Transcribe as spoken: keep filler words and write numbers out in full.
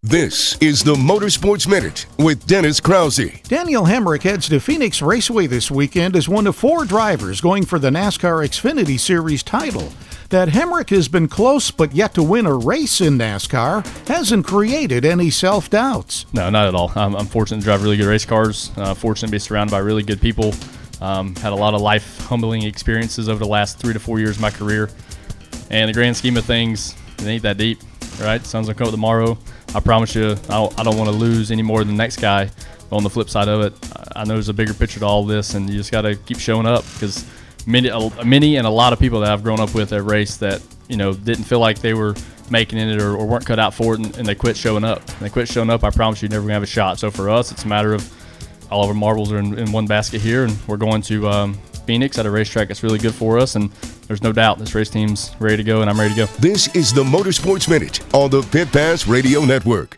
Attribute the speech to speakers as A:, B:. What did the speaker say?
A: This is the Motorsports Minute with Dennis Krause.
B: Daniel Hemrick heads to Phoenix Raceway this weekend as one of four drivers going for the NASCAR Xfinity Series title. That Hemrick has been close but yet to win a race in NASCAR hasn't created any self-doubts.
C: No, not at all. I'm, I'm fortunate to drive really good race cars, uh, fortunate to be surrounded by really good people. Um, had a lot of life humbling experiences over the last three to four years of my career. And in the grand scheme of things, it ain't that deep, right? Sun's gonna come up tomorrow. I promise you, I don't, I don't want to lose any more than the next guy. On the flip side of it, I know there's a bigger picture to all this, and you just got to keep showing up because many, many and a lot of people that I've grown up with at race that, you know, didn't feel like they were making it or, or weren't cut out for it, and, and they quit showing up. And they quit showing up, I promise you, you're never going to have a shot. So for us, it's a matter of all of our marbles are in, in one basket here, and we're going to um, Phoenix at a racetrack that's really good for us, and there's no doubt this race team's ready to go, and I'm ready to go.
A: This is the Motorsports Minute on the Pit Pass Radio Network.